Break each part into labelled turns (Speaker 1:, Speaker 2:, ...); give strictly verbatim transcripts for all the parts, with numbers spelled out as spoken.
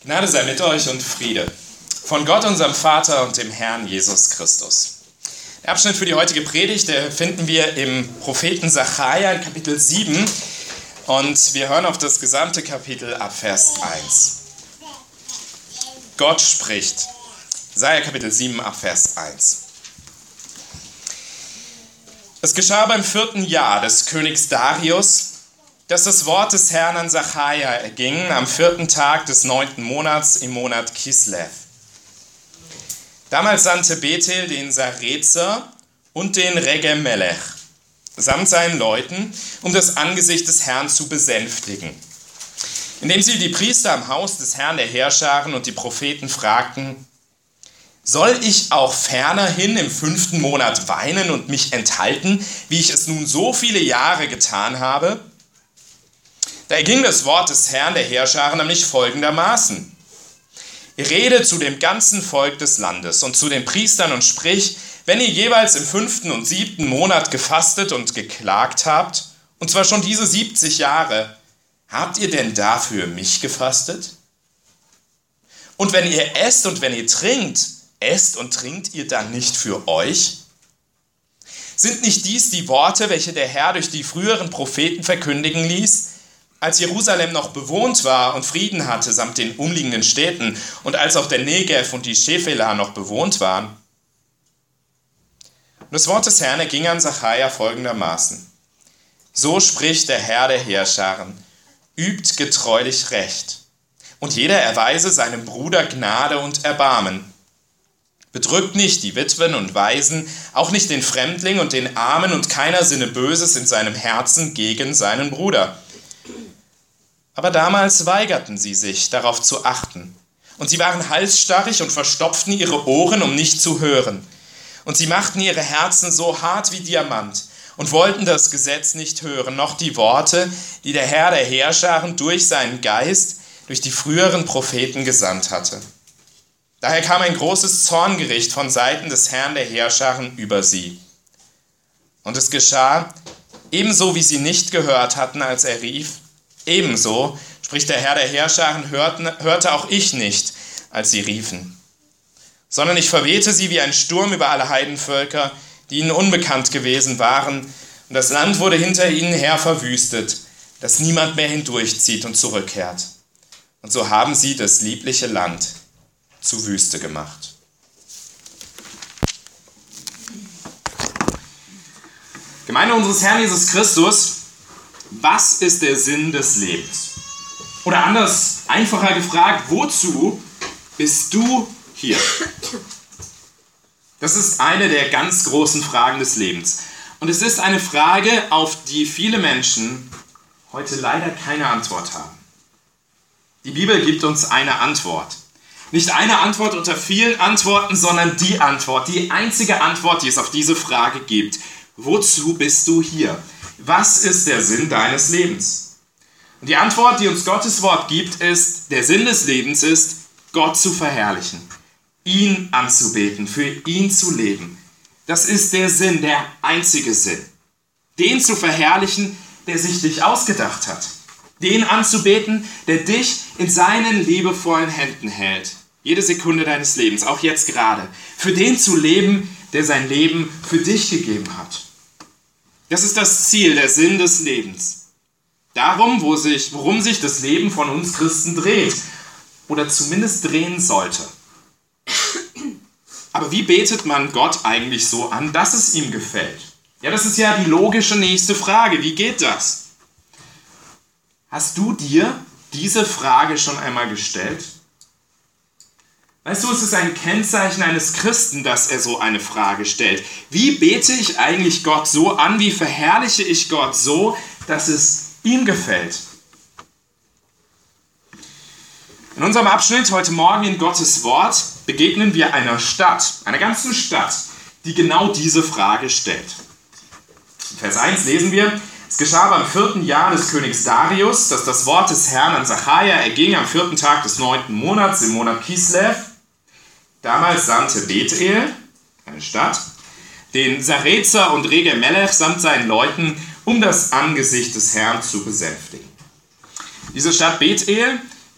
Speaker 1: Gnade sei mit euch und Friede von Gott, unserem Vater und dem Herrn Jesus Christus. Der Abschnitt für die heutige Predigt, den finden wir im Propheten Sacharja in Kapitel sieben und wir hören auf das gesamte Kapitel ab Vers eins. Gott spricht. Sacharja Kapitel sieben ab Vers eins. Es geschah beim vierten Jahr des Königs Darius, dass das Wort des Herrn an Sacharja erging am vierten Tag des neunten Monats im Monat Kislev. Damals sandte Bethel den Sarezer und den Regemelech samt seinen Leuten, um das Angesicht des Herrn zu besänftigen. Indem sie die Priester am Haus des Herrn der Heerscharen und die Propheten fragten: Soll ich auch fernerhin im fünften Monat weinen und mich enthalten, wie ich es nun so viele Jahre getan habe? Da erging das Wort des Herrn der Heerscharen nämlich folgendermaßen: Rede zu dem ganzen Volk des Landes und zu den Priestern und sprich, wenn ihr jeweils im fünften und siebten Monat gefastet und geklagt habt, und zwar schon diese siebzig Jahre, habt ihr denn dafür mich gefastet? Und wenn ihr esst und wenn ihr trinkt, esst und trinkt ihr dann nicht für euch? Sind nicht dies die Worte, welche der Herr durch die früheren Propheten verkündigen ließ, als Jerusalem noch bewohnt war und Frieden hatte samt den umliegenden Städten und als auch der Negev und die Schefela noch bewohnt waren? Und das Wort des Herrn erging an Sacharja folgendermaßen: So spricht der Herr der Heerscharen, übt getreulich Recht, und jeder erweise seinem Bruder Gnade und Erbarmen. Bedrückt nicht die Witwen und Waisen, auch nicht den Fremdling und den Armen, und keiner sinne Böses in seinem Herzen gegen seinen Bruder. Aber damals weigerten sie sich, darauf zu achten. Und sie waren halsstarrig und verstopften ihre Ohren, um nicht zu hören. Und sie machten ihre Herzen so hart wie Diamant und wollten das Gesetz nicht hören, noch die Worte, die der Herr der Heerscharen durch seinen Geist, durch die früheren Propheten gesandt hatte. Daher kam ein großes Zorngericht von Seiten des Herrn der Heerscharen über sie. Und es geschah, ebenso wie sie nicht gehört hatten, als er rief, ebenso, spricht der Herr der Heerscharen, hörten, hörte auch ich nicht, als sie riefen. Sondern ich verwehte sie wie ein Sturm über alle Heidenvölker, die ihnen unbekannt gewesen waren, und das Land wurde hinter ihnen her verwüstet, dass niemand mehr hindurchzieht und zurückkehrt. Und so haben sie das liebliche Land zu Wüste gemacht. Gemeinde unseres Herrn Jesus Christus, was ist der Sinn des Lebens? Oder anders, einfacher gefragt, wozu bist du hier? Das ist eine der ganz großen Fragen des Lebens. Und es ist eine Frage, auf die viele Menschen heute leider keine Antwort haben. Die Bibel gibt uns eine Antwort. Nicht eine Antwort unter vielen Antworten, sondern die Antwort, die einzige Antwort, die es auf diese Frage gibt. Wozu bist du hier? Was ist der Sinn deines Lebens? Und die Antwort, die uns Gottes Wort gibt, ist: Der Sinn des Lebens ist, Gott zu verherrlichen, ihn anzubeten, für ihn zu leben. Das ist der Sinn, der einzige Sinn. Den zu verherrlichen, der sich dich ausgedacht hat. Den anzubeten, der dich in seinen liebevollen Händen hält. Jede Sekunde deines Lebens, auch jetzt gerade. Für den zu leben, der sein Leben für dich gegeben hat. Das ist das Ziel, der Sinn des Lebens. Darum, wo sich, worum sich das Leben von uns Christen dreht. Oder zumindest drehen sollte. Aber wie betet man Gott eigentlich so an, dass es ihm gefällt? Ja, das ist ja die logische nächste Frage. Wie geht das? Hast du dir diese Frage schon einmal gestellt? Weißt du, es ist ein Kennzeichen eines Christen, dass er so eine Frage stellt. Wie bete ich eigentlich Gott so an? Wie verherrliche ich Gott so, dass es ihm gefällt? In unserem Abschnitt heute Morgen in Gottes Wort begegnen wir einer Stadt, einer ganzen Stadt, die genau diese Frage stellt. In Vers eins lesen wir: Es geschah beim vierten Jahr des Königs Darius, dass das Wort des Herrn an Sacharja erging am vierten Tag des neunten Monats im Monat Kislev. Damals sandte Bethel, eine Stadt, den Sarezer und Regemelech samt seinen Leuten, um das Angesicht des Herrn zu besänftigen. Diese Stadt Bethel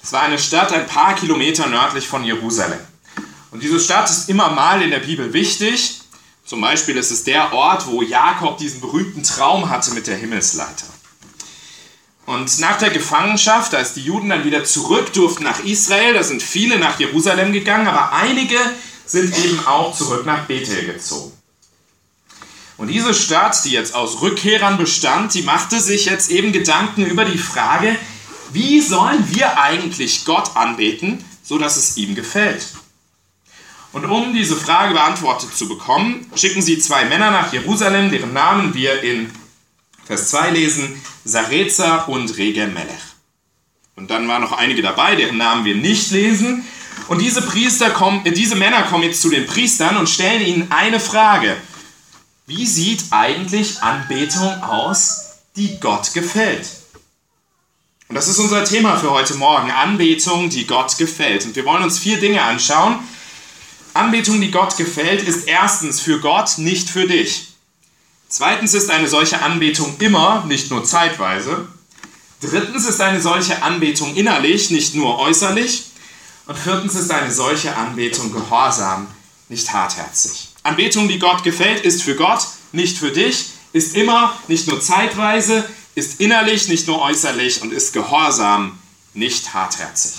Speaker 1: Es war eine Stadt ein paar Kilometer nördlich von Jerusalem. Und diese Stadt ist immer mal in der Bibel wichtig. Zum Beispiel ist es der Ort, wo Jakob diesen berühmten Traum hatte mit der Himmelsleiter. Und nach der Gefangenschaft, als die Juden dann wieder zurück durften nach Israel, da sind viele nach Jerusalem gegangen, aber einige sind eben auch zurück nach Bethel gezogen. Und diese Stadt, die jetzt aus Rückkehrern bestand, die machte sich jetzt eben Gedanken über die Frage, wie sollen wir eigentlich Gott anbeten, sodass es ihm gefällt? Und um diese Frage beantwortet zu bekommen, schicken sie zwei Männer nach Jerusalem, deren Namen wir in Vers zwei lesen, Sareza und Rege-Melech. Und dann waren noch einige dabei, deren Namen wir nicht lesen. Und diese, Priester kommen, äh, diese Männer kommen jetzt zu den Priestern und stellen ihnen eine Frage. Wie sieht eigentlich Anbetung aus, die Gott gefällt? Und das ist unser Thema für heute Morgen, Anbetung, die Gott gefällt. Und wir wollen uns vier Dinge anschauen. Anbetung, die Gott gefällt, ist erstens für Gott, nicht für dich. Zweitens ist eine solche Anbetung immer, nicht nur zeitweise. Drittens ist eine solche Anbetung innerlich, nicht nur äußerlich. Und viertens ist eine solche Anbetung gehorsam, nicht hartherzig. Anbetung, die Gott gefällt, ist für Gott, nicht für dich, ist immer, nicht nur zeitweise, ist innerlich, nicht nur äußerlich und ist gehorsam, nicht hartherzig.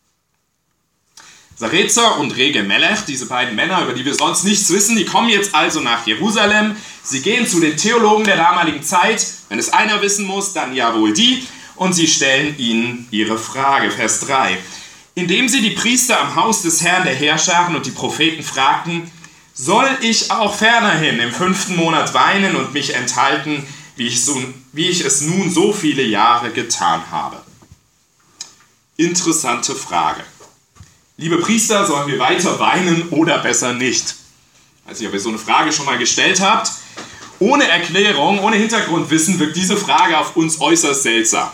Speaker 1: Sareza und Rege-Melech, diese beiden Männer, über die wir sonst nichts wissen, die kommen jetzt also nach Jerusalem. Sie gehen zu den Theologen der damaligen Zeit. Wenn es einer wissen muss, dann ja wohl die. Und sie stellen ihnen ihre Frage, Vers drei. Indem sie die Priester am Haus des Herrn der Heerscharen und die Propheten fragten, soll ich auch fernerhin im fünften Monat weinen und mich enthalten, wie ich, so, wie ich es nun so viele Jahre getan habe? Interessante Frage. Liebe Priester, sollen wir weiter weinen oder besser nicht? Also, ob ihr so eine Frage schon mal gestellt habt, ohne Erklärung, ohne Hintergrundwissen wirkt diese Frage auf uns äußerst seltsam.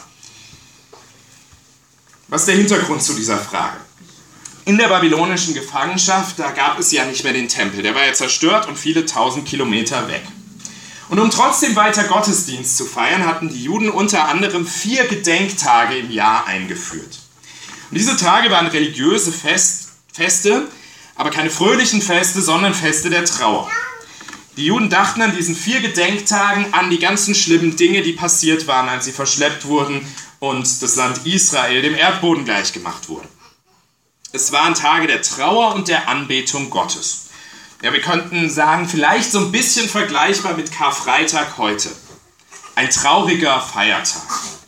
Speaker 1: Was ist der Hintergrund zu dieser Frage? In der babylonischen Gefangenschaft, da gab es ja nicht mehr den Tempel. Der war ja zerstört und viele tausend Kilometer weg. Und um trotzdem weiter Gottesdienst zu feiern, hatten die Juden unter anderem vier Gedenktage im Jahr eingeführt. Und diese Tage waren religiöse Fest, Feste, aber keine fröhlichen Feste, sondern Feste der Trauer. Die Juden dachten an diesen vier Gedenktagen an die ganzen schlimmen Dinge, die passiert waren, als sie verschleppt wurden und das Land Israel dem Erdboden gleichgemacht wurde. Es waren Tage der Trauer und der Anbetung Gottes. Ja, wir könnten sagen, vielleicht so ein bisschen vergleichbar mit Karfreitag heute. Ein trauriger Feiertag.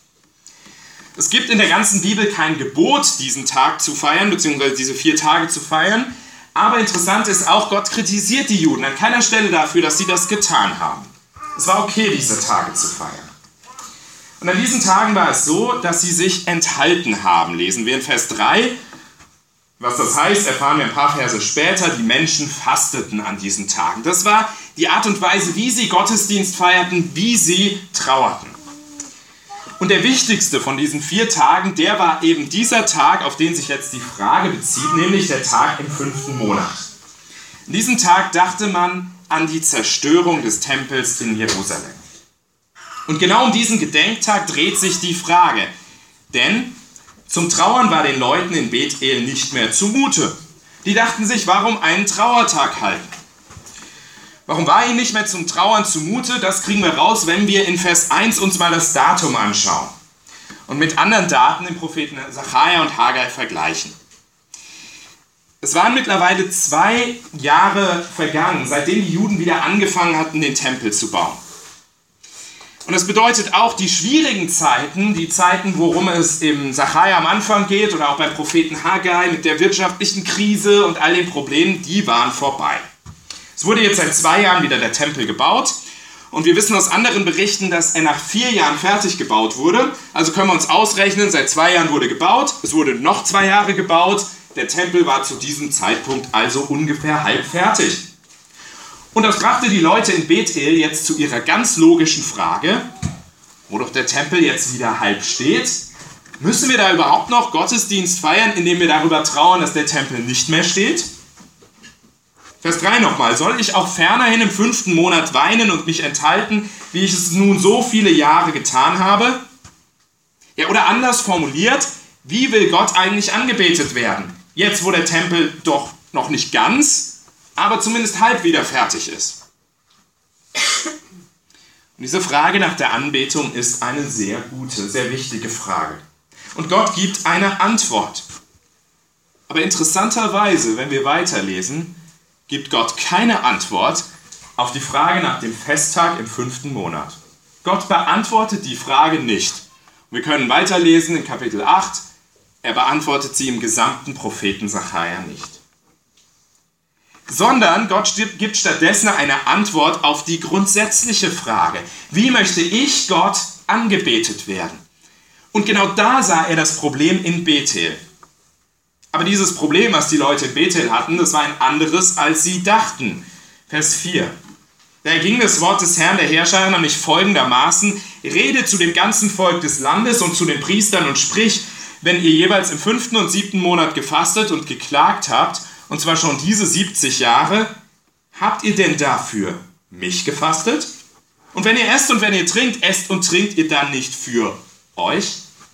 Speaker 1: Es gibt in der ganzen Bibel kein Gebot, diesen Tag zu feiern, beziehungsweise diese vier Tage zu feiern. Aber interessant ist auch, Gott kritisiert die Juden an keiner Stelle dafür, dass sie das getan haben. Es war okay, diese Tage zu feiern. Und an diesen Tagen war es so, dass sie sich enthalten haben. Lesen wir in Vers drei. Was das heißt, erfahren wir ein paar Verse später. Die Menschen fasteten an diesen Tagen. Das war die Art und Weise, wie sie Gottesdienst feierten, wie sie trauerten. Und der wichtigste von diesen vier Tagen, der war eben dieser Tag, auf den sich jetzt die Frage bezieht, nämlich der Tag im fünften Monat. An diesem Tag dachte man an die Zerstörung des Tempels in Jerusalem. Und genau um diesen Gedenktag dreht sich die Frage. Denn zum Trauern war den Leuten in Bethel nicht mehr zumute. Die dachten sich, warum einen Trauertag halten? Warum war ihnen nicht mehr zum Trauern zumute? Das kriegen wir raus, wenn wir in Vers eins uns mal das Datum anschauen und mit anderen Daten im Propheten Sacharja und Haggai vergleichen. Es waren mittlerweile zwei Jahre vergangen, seitdem die Juden wieder angefangen hatten, den Tempel zu bauen. Und das bedeutet auch, die schwierigen Zeiten, die Zeiten, worum es im Sacharja am Anfang geht oder auch beim Propheten Haggai mit der wirtschaftlichen Krise und all den Problemen, die waren vorbei. Es wurde jetzt seit zwei Jahren wieder der Tempel gebaut und wir wissen aus anderen Berichten, dass er nach vier Jahren fertig gebaut wurde. Also können wir uns ausrechnen, seit zwei Jahren wurde gebaut, es wurde noch zwei Jahre gebaut, der Tempel war zu diesem Zeitpunkt also ungefähr halb fertig. Und das brachte die Leute in Bethel jetzt zu ihrer ganz logischen Frage, wo doch der Tempel jetzt wieder halb steht, müssen wir da überhaupt noch Gottesdienst feiern, indem wir darüber trauern, dass der Tempel nicht mehr steht? Vers drei nochmal. Soll ich auch fernerhin im fünften Monat weinen und mich enthalten, wie ich es nun so viele Jahre getan habe? Ja, oder anders formuliert, Wie will Gott eigentlich angebetet werden? Jetzt, wo der Tempel doch noch nicht ganz, aber zumindest halb wieder fertig ist. Und diese Frage nach der Anbetung ist eine sehr gute, sehr wichtige Frage. Und Gott gibt eine Antwort. Aber interessanterweise, wenn wir weiterlesen, gibt Gott keine Antwort auf die Frage nach dem Festtag im fünften Monat. Gott beantwortet die Frage nicht. Wir können weiterlesen in Kapitel acht. Er beantwortet sie im gesamten Propheten Sacharja nicht. Sondern Gott gibt stattdessen eine Antwort auf die grundsätzliche Frage: Wie möchte ich Gott angebetet werden? Und genau da sah er das Problem in Bethel. Aber dieses Problem, was die Leute in Bethel hatten, das war ein anderes, als sie dachten. Vers vier. Da ging das Wort des Herrn der Herrscher nämlich folgendermaßen: Rede zu dem ganzen Volk des Landes und zu den Priestern und sprich, wenn ihr jeweils im fünften und siebten Monat gefastet und geklagt habt, und zwar schon diese siebzig Jahre, habt ihr denn dafür mich gefastet? Und wenn ihr esst und wenn ihr trinkt, esst und trinkt ihr dann nicht für euch?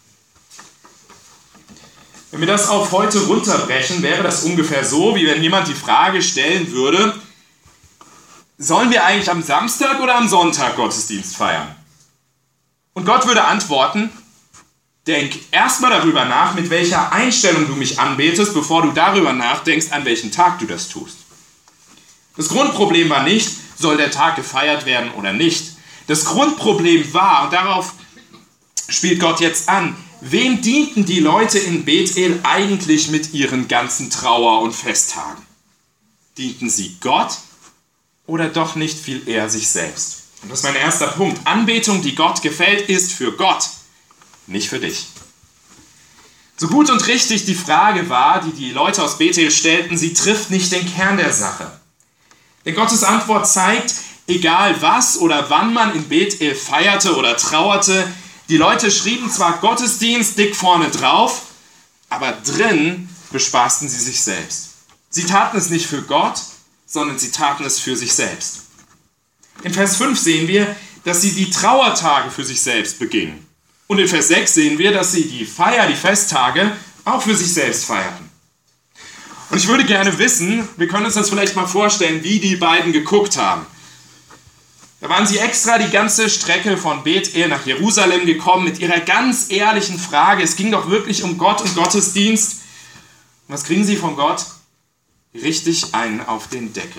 Speaker 1: Wenn wir das auf heute runterbrechen, wäre das ungefähr so, wie wenn jemand die Frage stellen würde: Sollen wir eigentlich am Samstag oder am Sonntag Gottesdienst feiern? Und Gott würde antworten: Denk erstmal darüber nach, mit welcher Einstellung du mich anbetest, bevor du darüber nachdenkst, an welchem Tag du das tust. Das Grundproblem war nicht, soll der Tag gefeiert werden oder nicht. Das Grundproblem war, und darauf spielt Gott jetzt an, wem dienten die Leute in Bethel eigentlich mit ihren ganzen Trauer- und Festtagen? Dienten sie Gott oder doch nicht viel eher sich selbst? Und das ist mein erster Punkt. Anbetung, die Gott gefällt, ist für Gott, nicht für dich. So gut und richtig die Frage war, die die Leute aus Bethel stellten, sie trifft nicht den Kern der Sache. Denn Gottes Antwort zeigt, egal was oder wann man in Bethel feierte oder trauerte, die Leute schrieben zwar Gottesdienst dick vorne drauf, aber drin bespaßten sie sich selbst. Sie taten es nicht für Gott, sondern sie taten es für sich selbst. In Vers fünf sehen wir, dass sie die Trauertage für sich selbst begingen. Und in Vers sechs sehen wir, dass sie die Feier, die Festtage auch für sich selbst feierten. Und ich würde gerne wissen, wir können uns das vielleicht mal vorstellen, wie die beiden geguckt haben. Da waren sie extra die ganze Strecke von Bethel nach Jerusalem gekommen mit ihrer ganz ehrlichen Frage. Es ging doch wirklich um Gott und Gottesdienst. Und was kriegen sie von Gott? Richtig einen auf den Deckel.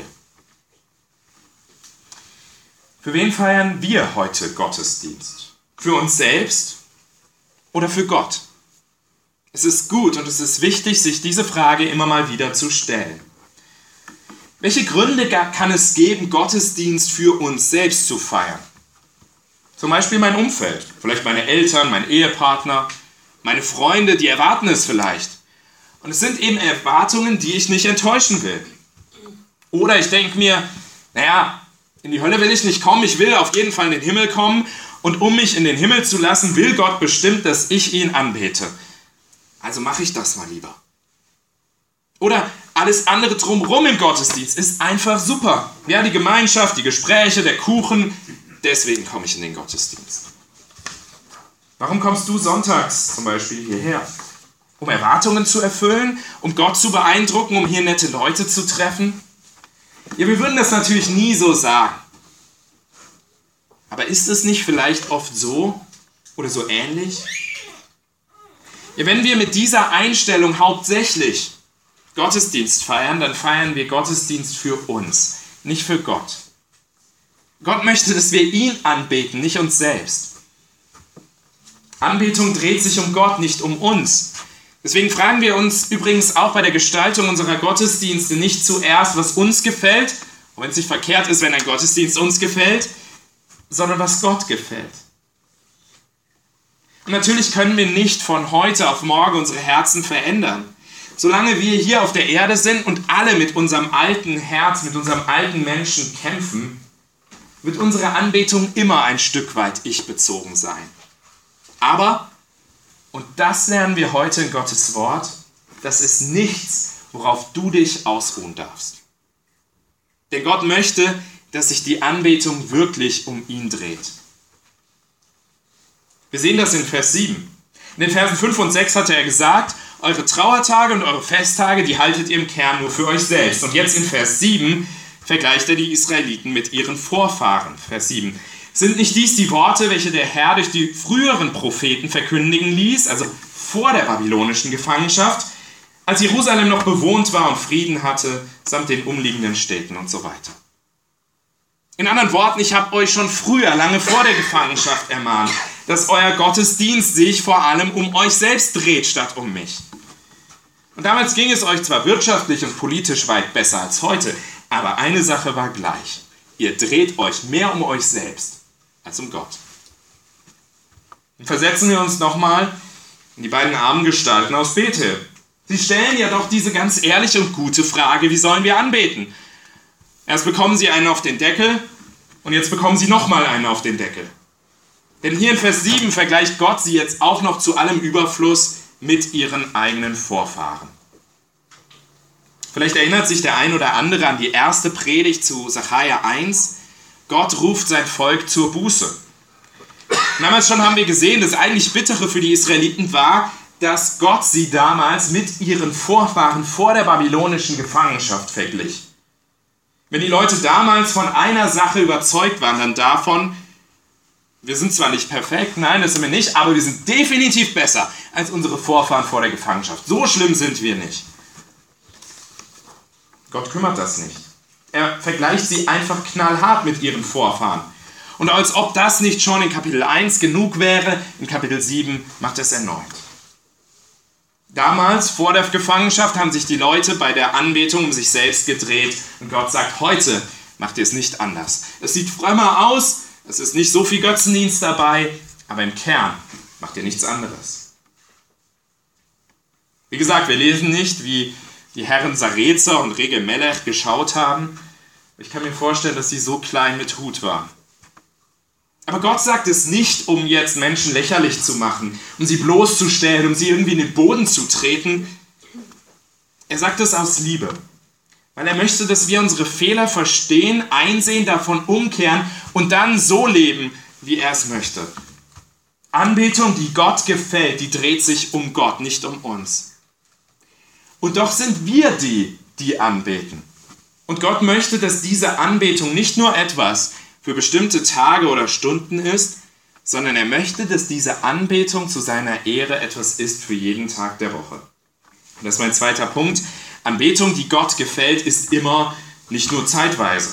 Speaker 1: Für wen feiern wir heute Gottesdienst? Für uns selbst oder für Gott? Es ist gut und es ist wichtig, sich diese Frage immer mal wieder zu stellen. Welche Gründe kann es geben, Gottesdienst für uns selbst zu feiern? Zum Beispiel mein Umfeld, vielleicht meine Eltern, mein Ehepartner, meine Freunde, die erwarten es vielleicht. Und es sind eben Erwartungen, die ich nicht enttäuschen will. Oder ich denke mir, naja, in die Hölle will ich nicht kommen, ich will auf jeden Fall in den Himmel kommen. Und um mich in den Himmel zu lassen, will Gott bestimmt, dass ich ihn anbete. Also mache ich das mal lieber. Oder alles andere drumherum im Gottesdienst ist einfach super. Ja, die Gemeinschaft, die Gespräche, der Kuchen, deswegen komme ich in den Gottesdienst. Warum kommst du sonntags zum Beispiel hierher? Um Erwartungen zu erfüllen, um Gott zu beeindrucken, um hier nette Leute zu treffen? Ja, wir würden das natürlich nie so sagen. Aber ist es nicht vielleicht oft so oder so ähnlich? Ja, wenn wir mit dieser Einstellung hauptsächlich Gottesdienst feiern, dann feiern wir Gottesdienst für uns, nicht für Gott. Gott möchte, dass wir ihn anbeten, nicht uns selbst. Anbetung dreht sich um Gott, nicht um uns. Deswegen fragen wir uns übrigens auch bei der Gestaltung unserer Gottesdienste nicht zuerst, was uns gefällt, auch wenn es nicht verkehrt ist, wenn ein Gottesdienst uns gefällt, sondern was Gott gefällt. Und natürlich können wir nicht von heute auf morgen unsere Herzen verändern. Solange wir hier auf der Erde sind und alle mit unserem alten Herz, mit unserem alten Menschen kämpfen, wird unsere Anbetung immer ein Stück weit ich-bezogen sein. Aber, und das lernen wir heute in Gottes Wort, das ist nichts, worauf du dich ausruhen darfst. Denn Gott möchte, dass sich die Anbetung wirklich um ihn dreht. Wir sehen das in Vers sieben. In den Versen fünf und sechs hatte er gesagt, eure Trauertage und eure Festtage, die haltet ihr im Kern nur für euch selbst. Und jetzt in Vers sieben vergleicht er die Israeliten mit ihren Vorfahren. Vers sieben. Sind nicht dies die Worte, welche der Herr durch die früheren Propheten verkündigen ließ, also vor der babylonischen Gefangenschaft, als Jerusalem noch bewohnt war und Frieden hatte, samt den umliegenden Städten und so weiter. In anderen Worten, ich habe euch schon früher, lange vor der Gefangenschaft ermahnt, dass euer Gottesdienst sich vor allem um euch selbst dreht, statt um mich. Und damals ging es euch zwar wirtschaftlich und politisch weit besser als heute, aber eine Sache war gleich. Ihr dreht euch mehr um euch selbst als um Gott. Und versetzen wir uns nochmal in die beiden armen Gestalten aus Bethel. Sie stellen ja doch diese ganz ehrliche und gute Frage, wie sollen wir anbeten? Erst bekommen sie einen auf den Deckel und jetzt bekommen sie nochmal einen auf den Deckel. Denn hier in Vers sieben vergleicht Gott sie jetzt auch noch zu allem Überfluss mit ihren eigenen Vorfahren. Vielleicht erinnert sich der ein oder andere an die erste Predigt zu Sacharja eins. Gott ruft sein Volk zur Buße. Und damals schon haben wir gesehen, das eigentlich Bittere für die Israeliten war, dass Gott sie damals mit ihren Vorfahren vor der babylonischen Gefangenschaft verglich. Wenn die Leute damals von einer Sache überzeugt waren, dann davon, wir sind zwar nicht perfekt, nein, das sind wir nicht, aber wir sind definitiv besser als unsere Vorfahren vor der Gefangenschaft. So schlimm sind wir nicht. Gott kümmert das nicht. Er vergleicht sie einfach knallhart mit ihren Vorfahren. Und als ob das nicht schon in Kapitel eins genug wäre, in Kapitel sieben macht er es erneut. Damals, vor der Gefangenschaft, haben sich die Leute bei der Anbetung um sich selbst gedreht. Und Gott sagt, heute macht ihr es nicht anders. Es sieht frömmer aus, es ist nicht so viel Götzendienst dabei, aber im Kern macht ihr nichts anderes. Wie gesagt, wir lesen nicht, wie die Herren Sarezer und Rege Melech geschaut haben. Ich kann mir vorstellen, dass sie so klein mit Hut waren. Aber Gott sagt es nicht, um jetzt Menschen lächerlich zu machen, um sie bloßzustellen, um sie irgendwie in den Boden zu treten. Er sagt es aus Liebe, weil er möchte, dass wir unsere Fehler verstehen, einsehen, davon umkehren und dann so leben, wie er es möchte. Anbetung, die Gott gefällt, die dreht sich um Gott, nicht um uns. Und doch sind wir die, die anbeten. Und Gott möchte, dass diese Anbetung nicht nur etwas für bestimmte Tage oder Stunden ist, sondern er möchte, dass diese Anbetung zu seiner Ehre etwas ist für jeden Tag der Woche. Und das ist mein zweiter Punkt. Anbetung, die Gott gefällt, ist immer, nicht nur zeitweise.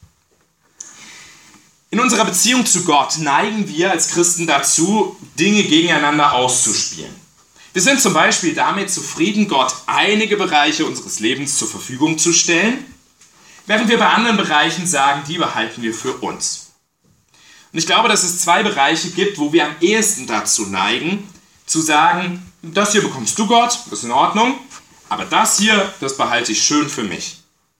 Speaker 1: In unserer Beziehung zu Gott neigen wir als Christen dazu, Dinge gegeneinander auszuspielen. Wir sind zum Beispiel damit zufrieden, Gott einige Bereiche unseres Lebens zur Verfügung zu stellen, während wir bei anderen Bereichen sagen, die behalten wir für uns. Und ich glaube, dass es zwei Bereiche gibt, wo wir am ehesten dazu neigen, zu sagen, das hier bekommst du Gott, das ist in Ordnung, aber das hier, das behalte ich schön für mich.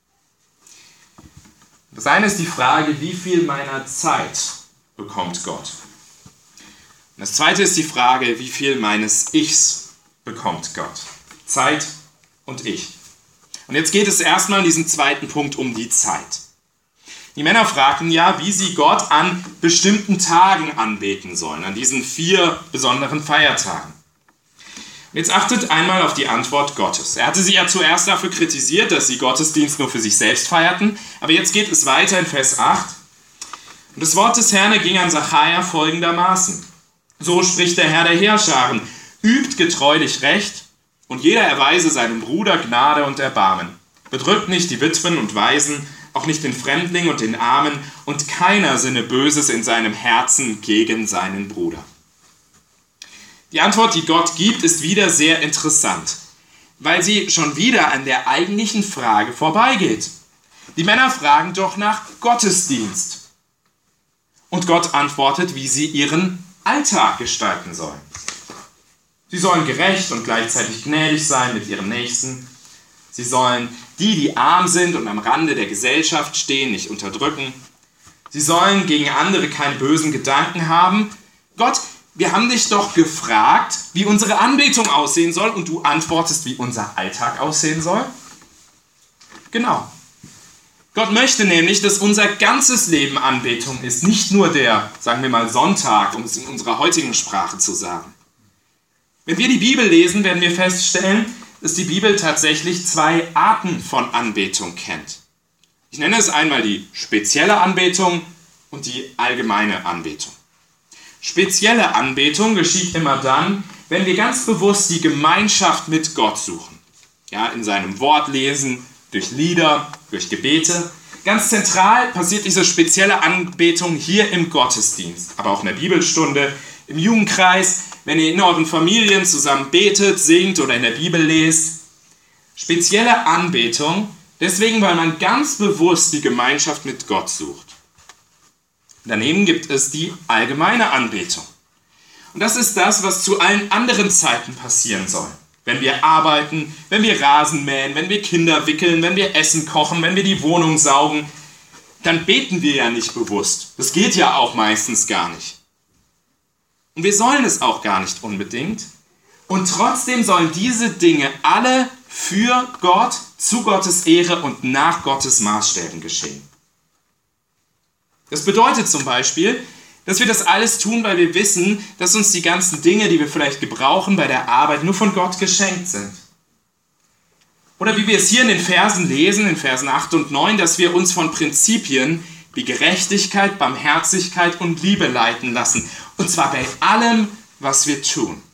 Speaker 1: Das eine ist die Frage, wie viel meiner Zeit bekommt Gott? Und das zweite ist die Frage, wie viel meines Ichs bekommt Gott? Zeit und Ich. Und jetzt geht es erstmal in diesem zweiten Punkt um die Zeit. Die Männer fragten ja, wie sie Gott an bestimmten Tagen anbeten sollen, an diesen vier besonderen Feiertagen. Und jetzt achtet einmal auf die Antwort Gottes. Er hatte sie ja zuerst dafür kritisiert, dass sie Gottesdienst nur für sich selbst feierten, aber jetzt geht es weiter in Vers acht. Und das Wort des Herrn ging an Sacharja folgendermaßen. So spricht der Herr der Heerscharen, übt getreulich Recht, und jeder erweise seinem Bruder Gnade und Erbarmen. Bedrückt nicht die Witwen und Waisen, auch nicht den Fremdling und den Armen, und keiner sinne Böses in seinem Herzen gegen seinen Bruder. Die Antwort, die Gott gibt, ist wieder sehr interessant, weil sie schon wieder an der eigentlichen Frage vorbeigeht. Die Männer fragen doch nach Gottesdienst. Und Gott antwortet, wie sie ihren Alltag gestalten sollen. Sie sollen gerecht und gleichzeitig gnädig sein mit ihrem Nächsten. Sie sollen die, die arm sind und am Rande der Gesellschaft stehen, nicht unterdrücken. Sie sollen gegen andere keine bösen Gedanken haben. Gott, wir haben dich doch gefragt, wie unsere Anbetung aussehen soll, und du antwortest, wie unser Alltag aussehen soll? Genau. Gott möchte nämlich, dass unser ganzes Leben Anbetung ist, nicht nur der, sagen wir mal, Sonntag, um es in unserer heutigen Sprache zu sagen. Wenn wir die Bibel lesen, werden wir feststellen, dass die Bibel tatsächlich zwei Arten von Anbetung kennt. Ich nenne es einmal die spezielle Anbetung und die allgemeine Anbetung. Spezielle Anbetung geschieht immer dann, wenn wir ganz bewusst die Gemeinschaft mit Gott suchen. Ja, in seinem Wort lesen, durch Lieder, durch Gebete. Ganz zentral passiert diese spezielle Anbetung hier im Gottesdienst, aber auch in der Bibelstunde, im Jugendkreis, wenn ihr in euren Familien zusammen betet, singt oder in der Bibel lest. Spezielle Anbetung, deswegen, weil man ganz bewusst die Gemeinschaft mit Gott sucht. Daneben gibt es die allgemeine Anbetung. Und das ist das, was zu allen anderen Zeiten passieren soll. Wenn wir arbeiten, wenn wir Rasen mähen, wenn wir Kinder wickeln, wenn wir Essen kochen, wenn wir die Wohnung saugen, dann beten wir ja nicht bewusst. Das geht ja auch meistens gar nicht. Und wir sollen es auch gar nicht unbedingt. Und trotzdem sollen diese Dinge alle für Gott, zu Gottes Ehre und nach Gottes Maßstäben geschehen. Das bedeutet zum Beispiel, dass wir das alles tun, weil wir wissen, dass uns die ganzen Dinge, die wir vielleicht gebrauchen bei der Arbeit, nur von Gott geschenkt sind. Oder wie wir es hier in den Versen lesen, in Versen acht und neun, dass wir uns von Prinzipien wie Gerechtigkeit, Barmherzigkeit und Liebe leiten lassen. Und zwar bei allem, was wir tun.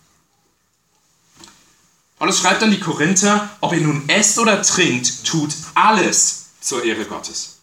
Speaker 1: Paulus schreibt an die Korinther, ob ihr nun esst oder trinkt, tut alles zur Ehre Gottes.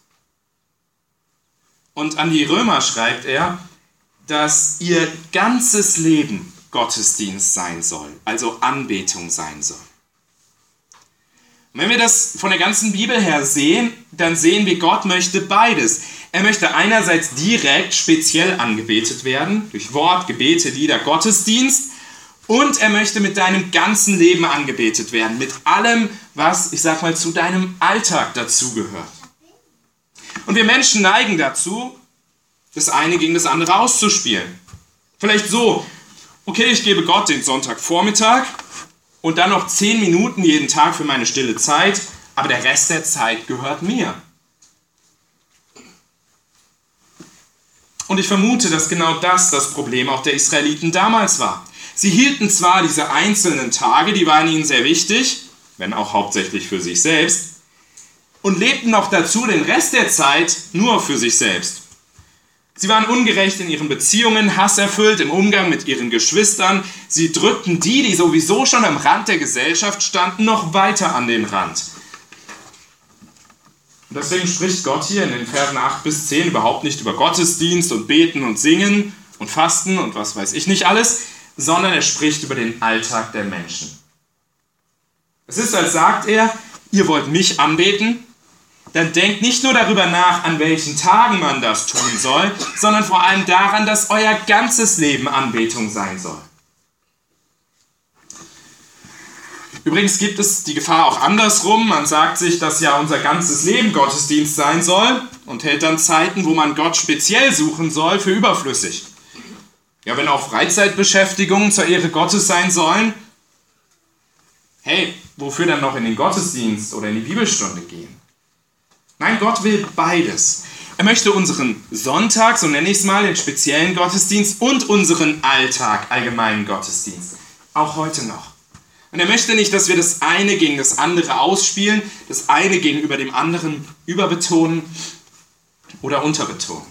Speaker 1: Und an die Römer schreibt er, dass ihr ganzes Leben Gottesdienst sein soll, also Anbetung sein soll. Und wenn wir das von der ganzen Bibel her sehen, dann sehen wir, Gott möchte beides. Er möchte einerseits direkt speziell angebetet werden, durch Wort, Gebete, Lieder, Gottesdienst, und er möchte mit deinem ganzen Leben angebetet werden, mit allem, was, ich sag mal, zu deinem Alltag dazugehört. Und wir Menschen neigen dazu, das eine gegen das andere auszuspielen. Vielleicht so, okay, ich gebe Gott den Sonntagvormittag und dann noch zehn Minuten jeden Tag für meine stille Zeit, aber der Rest der Zeit gehört mir. Und ich vermute, dass genau das das Problem auch der Israeliten damals war. Sie hielten zwar diese einzelnen Tage, die waren ihnen sehr wichtig, wenn auch hauptsächlich für sich selbst, und lebten noch dazu den Rest der Zeit nur für sich selbst. Sie waren ungerecht in ihren Beziehungen, hasserfüllt im Umgang mit ihren Geschwistern. Sie drückten die, die sowieso schon am Rand der Gesellschaft standen, noch weiter an den Rand. Und deswegen spricht Gott hier in den Versen acht bis zehn überhaupt nicht über Gottesdienst und Beten und Singen und Fasten und was weiß ich nicht alles, sondern er spricht über den Alltag der Menschen. Es ist, als sagt er, ihr wollt mich anbeten, dann denkt nicht nur darüber nach, an welchen Tagen man das tun soll, sondern vor allem daran, dass euer ganzes Leben Anbetung sein soll. Übrigens gibt es die Gefahr auch andersrum. Man sagt sich, dass ja unser ganzes Leben Gottesdienst sein soll und hält dann Zeiten, wo man Gott speziell suchen soll, für überflüssig. Ja, wenn auch Freizeitbeschäftigungen zur Ehre Gottes sein sollen, hey, wofür dann noch in den Gottesdienst oder in die Bibelstunde gehen? Nein, Gott will beides. Er möchte unseren Sonntag, so nenne ich es mal, den speziellen Gottesdienst und unseren Alltag, allgemeinen Gottesdienst. Auch heute noch. Und er möchte nicht, dass wir das eine gegen das andere ausspielen, das eine gegenüber dem anderen überbetonen oder unterbetonen.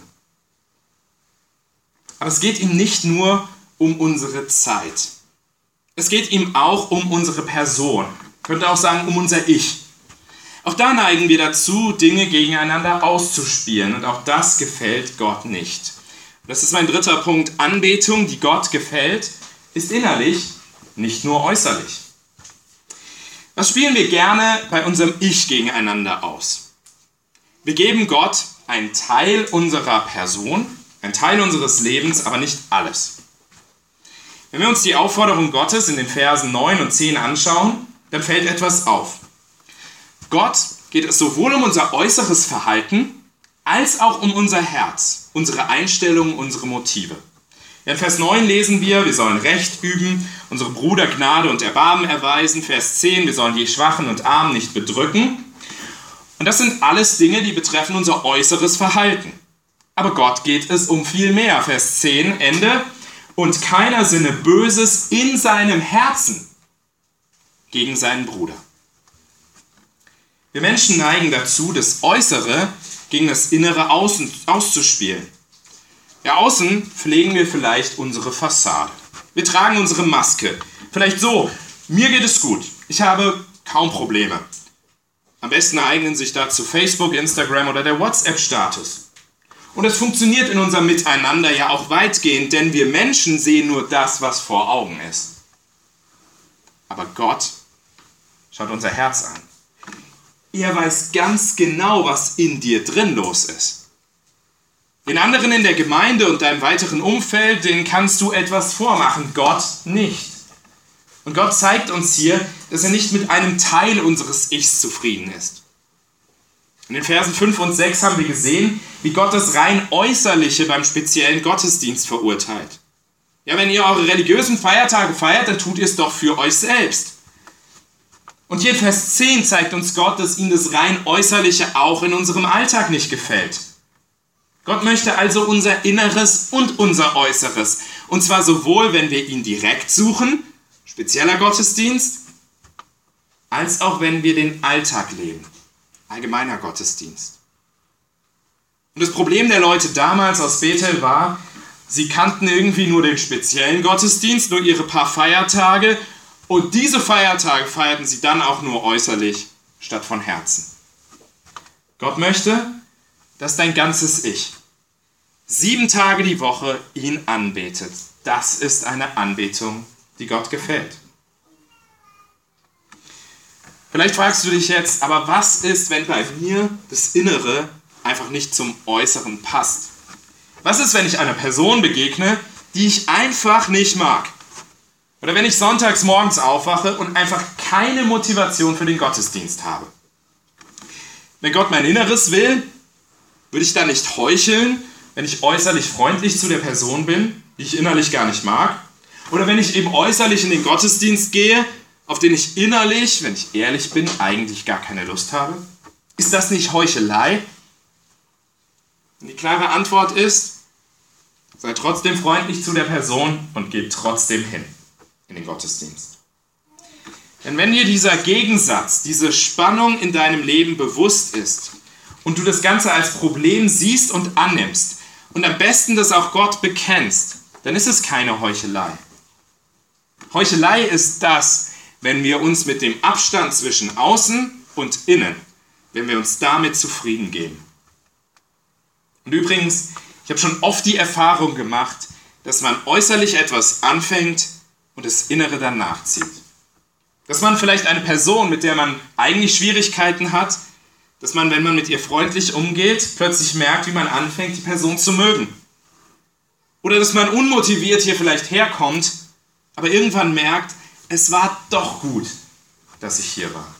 Speaker 1: Aber es geht ihm nicht nur um unsere Zeit. Es geht ihm auch um unsere Person. Ich könnte auch sagen, um unser Ich. Auch da neigen wir dazu, Dinge gegeneinander auszuspielen. Und auch das gefällt Gott nicht. Das ist mein dritter Punkt. Anbetung, die Gott gefällt, ist innerlich, nicht nur äußerlich. Was spielen wir gerne bei unserem Ich gegeneinander aus? Wir geben Gott einen Teil unserer Person, einen Teil unseres Lebens, aber nicht alles. Wenn wir uns die Aufforderung Gottes in den Versen neun und zehn anschauen, dann fällt etwas auf. Gott geht es sowohl um unser äußeres Verhalten, als auch um unser Herz, unsere Einstellungen, unsere Motive. In Vers neun lesen wir, wir sollen Recht üben, unsere Brüder Gnade und Erbarmen erweisen. Vers zehn, wir sollen die Schwachen und Armen nicht bedrücken. Und das sind alles Dinge, die betreffen unser äußeres Verhalten. Aber Gott geht es um viel mehr. Vers zehn, Ende. und keiner sinne Böses in seinem Herzen gegen seinen Bruder. Wir Menschen neigen dazu, das Äußere gegen das Innere außen, auszuspielen. Ja, außen pflegen wir vielleicht unsere Fassade. Wir tragen unsere Maske. Vielleicht so, mir geht es gut, ich habe kaum Probleme. Am besten eignen sich dazu Facebook, Instagram oder der WhatsApp-Status. Und es funktioniert in unserem Miteinander ja auch weitgehend, denn wir Menschen sehen nur das, was vor Augen ist. Aber Gott schaut unser Herz an. Er weiß ganz genau, was in dir drin los ist. Den anderen in der Gemeinde und deinem weiteren Umfeld, denen kannst du etwas vormachen, Gott nicht. Und Gott zeigt uns hier, dass er nicht mit einem Teil unseres Ichs zufrieden ist. In den Versen fünf und sechs haben wir gesehen, wie Gott das rein Äußerliche beim speziellen Gottesdienst verurteilt. Ja, wenn ihr eure religiösen Feiertage feiert, dann tut ihr es doch für euch selbst. Und hier in Vers zehn zeigt uns Gott, dass ihm das rein Äußerliche auch in unserem Alltag nicht gefällt. Gott möchte also unser Inneres und unser Äußeres. Und zwar sowohl, wenn wir ihn direkt suchen, spezieller Gottesdienst, als auch wenn wir den Alltag leben. Allgemeiner Gottesdienst. Und das Problem der Leute damals aus Bethel war, sie kannten irgendwie nur den speziellen Gottesdienst, nur ihre paar Feiertage, und diese Feiertage feierten sie dann auch nur äußerlich statt von Herzen. Gott möchte, dass dein ganzes Ich sieben Tage die Woche ihn anbetet. Das ist eine Anbetung, die Gott gefällt. Vielleicht fragst du dich jetzt, aber was ist, wenn bei mir das Innere einfach nicht zum Äußeren passt? Was ist, wenn ich einer Person begegne, die ich einfach nicht mag? Oder wenn ich sonntags morgens aufwache und einfach keine Motivation für den Gottesdienst habe? Wenn Gott mein Inneres will, würde ich dann nicht heucheln, wenn ich äußerlich freundlich zu der Person bin, die ich innerlich gar nicht mag? Oder wenn ich eben äußerlich in den Gottesdienst gehe, auf den ich innerlich, wenn ich ehrlich bin, eigentlich gar keine Lust habe? Ist das nicht Heuchelei? Und die klare Antwort ist, sei trotzdem freundlich zu der Person und geh trotzdem hin in den Gottesdienst. Denn wenn dir dieser Gegensatz, diese Spannung in deinem Leben bewusst ist und du das Ganze als Problem siehst und annimmst und am besten das auch Gott bekennst, dann ist es keine Heuchelei. Heuchelei ist das, wenn wir uns mit dem Abstand zwischen außen und innen, wenn wir uns damit zufrieden geben. Und übrigens, ich habe schon oft die Erfahrung gemacht, dass man äußerlich etwas anfängt und das Innere dann nachzieht. Dass man vielleicht eine Person, mit der man eigentlich Schwierigkeiten hat, dass man, wenn man mit ihr freundlich umgeht, plötzlich merkt, wie man anfängt, die Person zu mögen. Oder dass man unmotiviert hier vielleicht herkommt, aber irgendwann merkt, es war doch gut, dass ich hier war.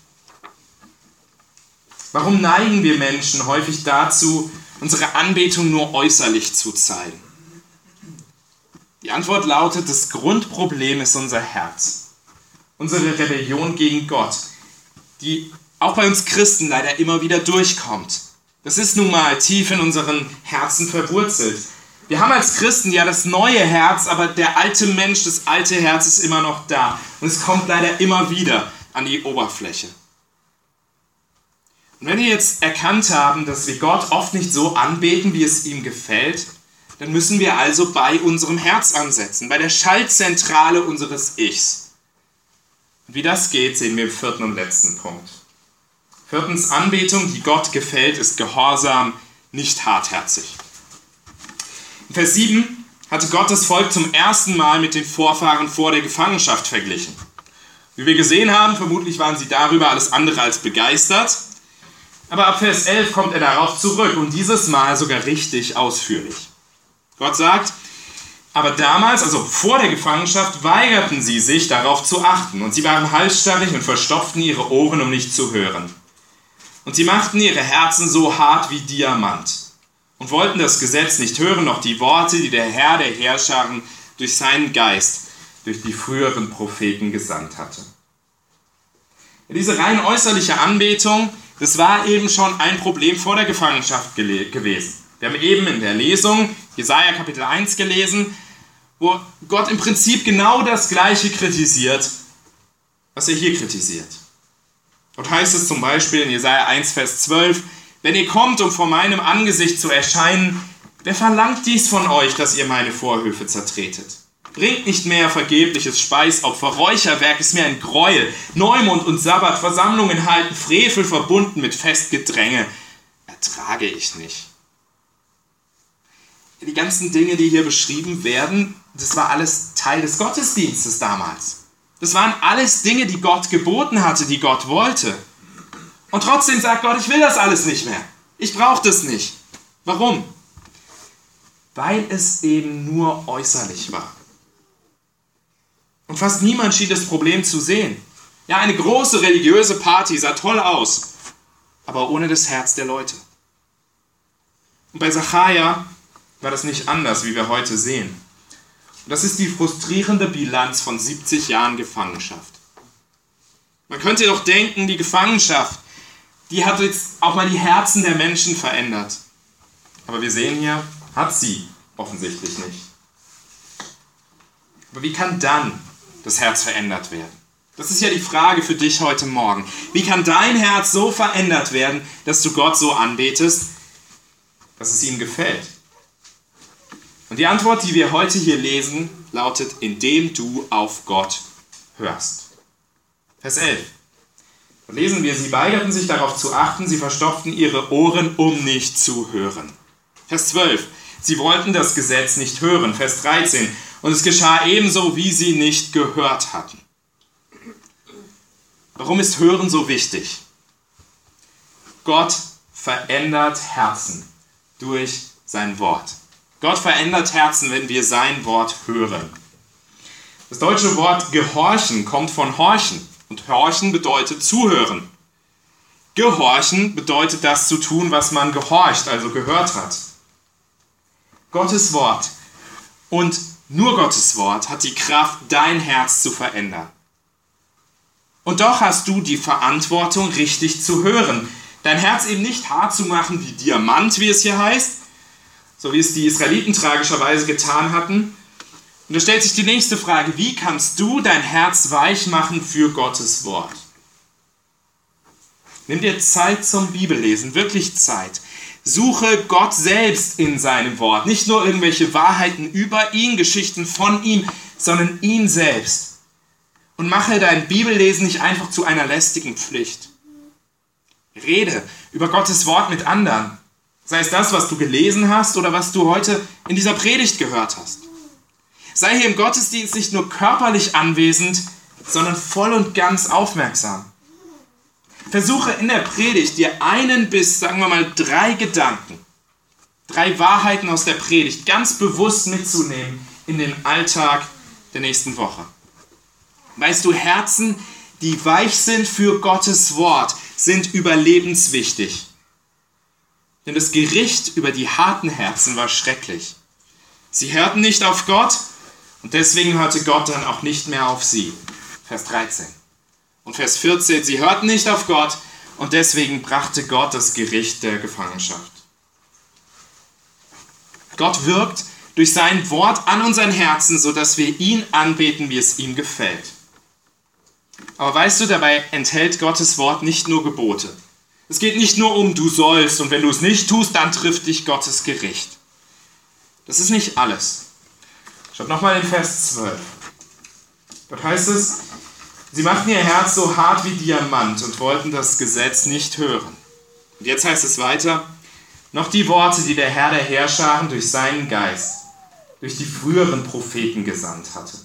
Speaker 1: Warum neigen wir Menschen häufig dazu, unsere Anbetung nur äußerlich zu zeigen? Die Antwort lautet, das Grundproblem ist unser Herz. Unsere Rebellion gegen Gott, die auch bei uns Christen leider immer wieder durchkommt. Das ist nun mal tief in unseren Herzen verwurzelt. Wir haben als Christen ja das neue Herz, aber der alte Mensch, das alte Herz ist immer noch da. Und es kommt leider immer wieder an die Oberfläche. Und wenn wir jetzt erkannt haben, dass wir Gott oft nicht so anbeten, wie es ihm gefällt, dann müssen wir also bei unserem Herz ansetzen, bei der Schaltzentrale unseres Ichs. Und wie das geht, sehen wir im vierten und letzten Punkt. Viertens, Anbetung, die Gott gefällt, ist gehorsam, nicht hartherzig. In Vers sieben hatte Gott das Volk zum ersten Mal mit den Vorfahren vor der Gefangenschaft verglichen. Wie wir gesehen haben, vermutlich waren sie darüber alles andere als begeistert. Aber ab Vers elf kommt er darauf zurück und dieses Mal sogar richtig ausführlich. Gott sagt, aber damals, also vor der Gefangenschaft, weigerten sie sich darauf zu achten und sie waren halsstarrig und verstopften ihre Ohren, um nicht zu hören. Und sie machten ihre Herzen so hart wie Diamant und wollten das Gesetz nicht hören, noch die Worte, die der Herr der Heerscharen durch seinen Geist, durch die früheren Propheten gesandt hatte. Diese rein äußerliche Anbetung, das war eben schon ein Problem vor der Gefangenschaft gele- gewesen. Wir haben eben in der Lesung Jesaja Kapitel eins gelesen wo Gott im Prinzip genau das Gleiche kritisiert, was er hier kritisiert. Dort heißt es zum Beispiel in Jesaja eins, Vers zwölf, wenn ihr kommt, um vor meinem Angesicht zu erscheinen, wer verlangt dies von euch, dass ihr meine Vorhöfe zertretet? Bringt nicht mehr vergebliches Speisopfer, Räucherwerk ist mir ein Gräuel, Neumond und Sabbat, Versammlungen halten, Frevel verbunden mit Festgedränge, ertrage ich nicht. Die ganzen Dinge, die hier beschrieben werden, das war alles Teil des Gottesdienstes damals. Das waren alles Dinge, die Gott geboten hatte, die Gott wollte. Und trotzdem sagt Gott, ich will das alles nicht mehr. Ich brauche das nicht. Warum? Weil es eben nur äußerlich war. Und fast niemand schien das Problem zu sehen. Ja, eine große religiöse Party sah toll aus, aber ohne das Herz der Leute. Und bei Sacharja war das nicht anders, wie wir heute sehen. Und das ist die frustrierende Bilanz von siebzig Jahren Gefangenschaft. Man könnte doch denken, die Gefangenschaft, die hat jetzt auch mal die Herzen der Menschen verändert. Aber wir sehen hier, hat sie offensichtlich nicht. Aber wie kann dann das Herz verändert werden? Das ist ja die Frage für dich heute Morgen. Wie kann dein Herz so verändert werden, dass du Gott so anbetest, dass es ihm gefällt? Und die Antwort, die wir heute hier lesen, lautet, indem du auf Gott hörst. Vers elf. Da lesen wir, sie weigerten sich darauf zu achten, sie verstopften ihre Ohren, um nicht zu hören. Vers zwölf. Sie wollten das Gesetz nicht hören. Vers dreizehn. Und es geschah ebenso, wie sie nicht gehört hatten. Warum ist Hören so wichtig? Gott verändert Herzen durch sein Wort. Gott verändert Herzen, wenn wir sein Wort hören. Das deutsche Wort gehorchen kommt von horchen. Und horchen bedeutet zuhören. Gehorchen bedeutet das zu tun, was man gehorcht, also gehört hat. Gottes Wort und nur Gottes Wort hat die Kraft, dein Herz zu verändern. Und doch hast du die Verantwortung, richtig zu hören. Dein Herz eben nicht hart zu machen wie Diamant, wie es hier heißt, so wie es die Israeliten tragischerweise getan hatten. Und da stellt sich die nächste Frage, wie kannst du dein Herz weich machen für Gottes Wort? Nimm dir Zeit zum Bibellesen, wirklich Zeit. Suche Gott selbst in seinem Wort, nicht nur irgendwelche Wahrheiten über ihn, Geschichten von ihm, sondern ihn selbst. Und mache dein Bibellesen nicht einfach zu einer lästigen Pflicht. Rede über Gottes Wort mit anderen, sei es das, was du gelesen hast oder was du heute in dieser Predigt gehört hast. Sei hier im Gottesdienst nicht nur körperlich anwesend, sondern voll und ganz aufmerksam. Versuche in der Predigt dir einen bis, sagen wir mal, drei Gedanken, drei Wahrheiten aus der Predigt ganz bewusst mitzunehmen in den Alltag der nächsten Woche. Weißt du, Herzen, die weich sind für Gottes Wort, sind überlebenswichtig. Denn das Gericht über die harten Herzen war schrecklich. Sie hörten nicht auf Gott und deswegen hörte Gott dann auch nicht mehr auf sie. Vers dreizehn. Und Vers vierzehn, sie hörten nicht auf Gott und deswegen brachte Gott das Gericht der Gefangenschaft. Gott wirkt durch sein Wort an unseren Herzen, sodass wir ihn anbeten, wie es ihm gefällt. Aber weißt du, dabei enthält Gottes Wort nicht nur Gebote. Es geht nicht nur um, du sollst und wenn du es nicht tust, dann trifft dich Gottes Gericht. Das ist nicht alles. Schaut nochmal in Vers zwölf. Dort heißt es, sie machten ihr Herz so hart wie Diamant und wollten das Gesetz nicht hören. Und jetzt heißt es weiter, noch die Worte, die der Herr der Heerscharen durch seinen Geist, durch die früheren Propheten gesandt hatte.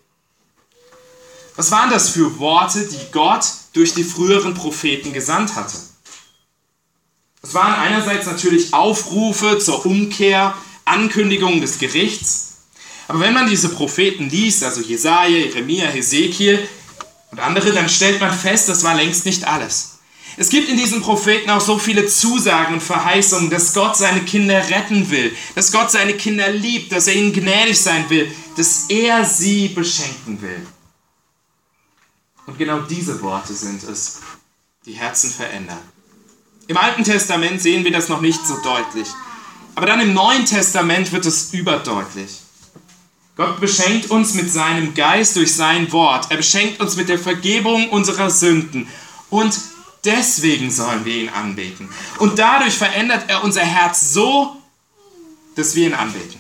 Speaker 1: Was waren das für Worte, die Gott durch die früheren Propheten gesandt hatte? Es waren einerseits natürlich Aufrufe zur Umkehr, Ankündigungen des Gerichts. Aber wenn man diese Propheten liest, also Jesaja, Jeremia, Hesekiel und andere, dann stellt man fest, das war längst nicht alles. Es gibt in diesen Propheten auch so viele Zusagen und Verheißungen, dass Gott seine Kinder retten will, dass Gott seine Kinder liebt, dass er ihnen gnädig sein will, dass er sie beschenken will. Und genau diese Worte sind es, die Herzen verändern. Im Alten Testament sehen wir das noch nicht so deutlich. Aber dann im Neuen Testament wird es überdeutlich. Gott beschenkt uns mit seinem Geist durch sein Wort. Er beschenkt uns mit der Vergebung unserer Sünden. Und deswegen sollen wir ihn anbeten. Und dadurch verändert er unser Herz so, dass wir ihn anbeten.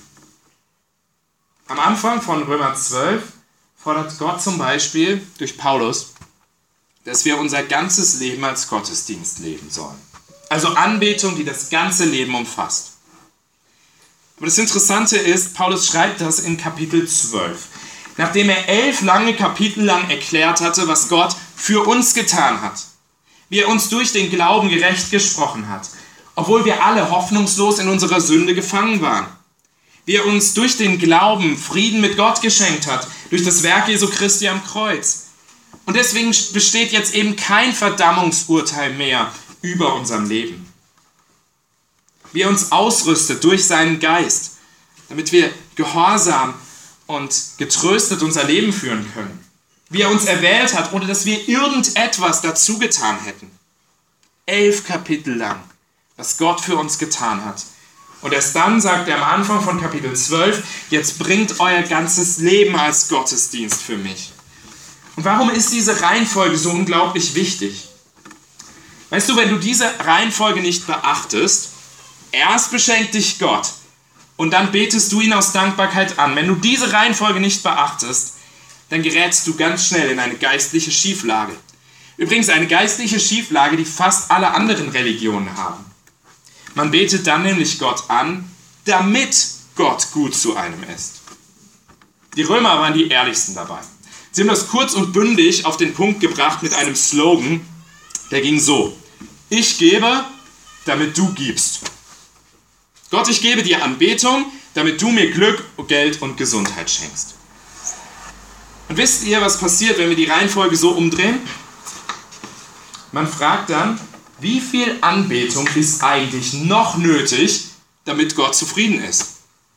Speaker 1: Am Anfang von Römer zwölf fordert Gott zum Beispiel durch Paulus, dass wir unser ganzes Leben als Gottesdienst leben sollen. Also Anbetung, die das ganze Leben umfasst. Aber das Interessante ist, Paulus schreibt das in Kapitel zwölf. Nachdem er elf lange Kapitel lang erklärt hatte, was Gott für uns getan hat. Wie er uns durch den Glauben gerecht gesprochen hat. Obwohl wir alle hoffnungslos in unserer Sünde gefangen waren. Wie er uns durch den Glauben Frieden mit Gott geschenkt hat. Durch das Werk Jesu Christi am Kreuz. Und deswegen besteht jetzt eben kein Verdammungsurteil mehr über unserem Leben. Wie er uns ausrüstet durch seinen Geist, damit wir gehorsam und getröstet unser Leben führen können. Wie er uns erwählt hat, ohne dass wir irgendetwas dazu getan hätten. Elf Kapitel lang, was Gott für uns getan hat. Und erst dann sagt er am Anfang von Kapitel zwölf, jetzt bringt euer ganzes Leben als Gottesdienst für mich. Und warum ist diese Reihenfolge so unglaublich wichtig? Weißt du, wenn du diese Reihenfolge nicht beachtest, erst beschenkt dich Gott und dann betest du ihn aus Dankbarkeit an. Wenn du diese Reihenfolge nicht beachtest, dann gerätst du ganz schnell in eine geistliche Schieflage. Übrigens eine geistliche Schieflage, die fast alle anderen Religionen haben. Man betet dann nämlich Gott an, damit Gott gut zu einem ist. Die Römer waren die ehrlichsten dabei. Sie haben das kurz und bündig auf den Punkt gebracht mit einem Slogan, der ging so: Ich gebe, damit du gibst. Gott, ich gebe dir Anbetung, damit du mir Glück, Geld und Gesundheit schenkst. Und wisst ihr, was passiert, wenn wir die Reihenfolge so umdrehen? Man fragt dann, wie viel Anbetung ist eigentlich noch nötig, damit Gott zufrieden ist?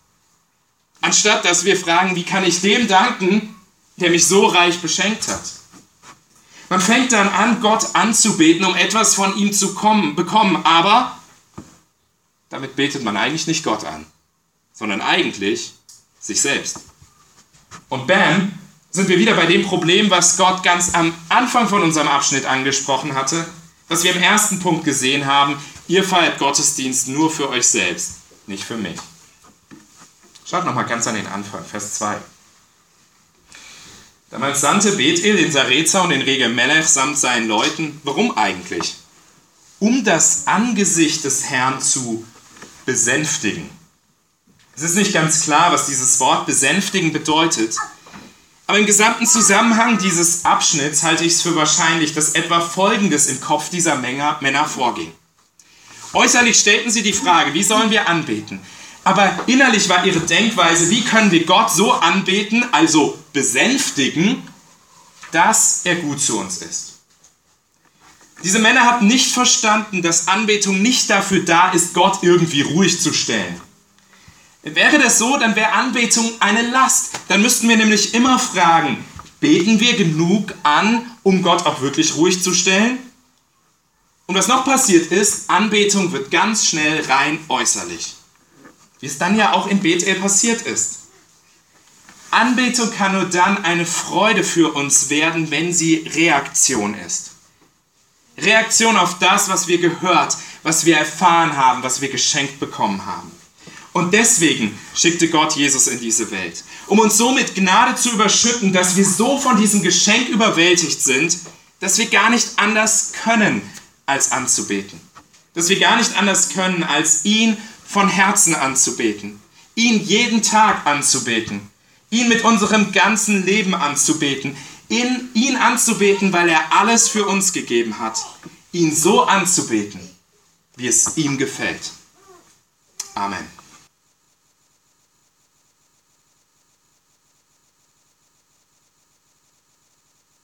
Speaker 1: Anstatt dass wir fragen, wie kann ich dem danken, der mich so reich beschenkt hat? Man fängt dann an, Gott anzubeten, um etwas von ihm zu kommen, bekommen, aber damit betet man eigentlich nicht Gott an, sondern eigentlich sich selbst. Und bam, sind wir wieder bei dem Problem, was Gott ganz am Anfang von unserem Abschnitt angesprochen hatte, was wir im ersten Punkt gesehen haben: Ihr feiert Gottesdienst nur für euch selbst, nicht für mich. Schaut nochmal ganz an den Anfang, Vers zwei. Damals sandte Bethel den Sarezer und den Rege-Melech samt seinen Leuten. Warum eigentlich? Um das Angesicht des Herrn zu besänftigen. Es ist nicht ganz klar, was dieses Wort besänftigen bedeutet. Aber im gesamten Zusammenhang dieses Abschnitts halte ich es für wahrscheinlich, dass etwa Folgendes im Kopf dieser Männer vorging. Äußerlich stellten sie die Frage, wie sollen wir anbeten? Aber innerlich war ihre Denkweise, wie können wir Gott so anbeten, also besänftigen, dass er gut zu uns ist. Diese Männer hatten nicht verstanden, dass Anbetung nicht dafür da ist, Gott irgendwie ruhig zu stellen. Wäre das so, dann wäre Anbetung eine Last. Dann müssten wir nämlich immer fragen, beten wir genug an, um Gott auch wirklich ruhig zu stellen? Und was noch passiert ist, Anbetung wird ganz schnell rein äußerlich. Wie es dann ja auch in Bethel passiert ist. Anbetung kann nur dann eine Freude für uns werden, wenn sie Reaktion ist. Reaktion auf das, was wir gehört, was wir erfahren haben, was wir geschenkt bekommen haben. Und deswegen schickte Gott Jesus in diese Welt, um uns so mit Gnade zu überschütten, dass wir so von diesem Geschenk überwältigt sind, dass wir gar nicht anders können, als anzubeten. Dass wir gar nicht anders können, als ihn von Herzen anzubeten. Ihn jeden Tag anzubeten. Ihn mit unserem ganzen Leben anzubeten. In, ihn anzubeten, weil er alles für uns gegeben hat. Ihn so anzubeten, wie es ihm gefällt. Amen.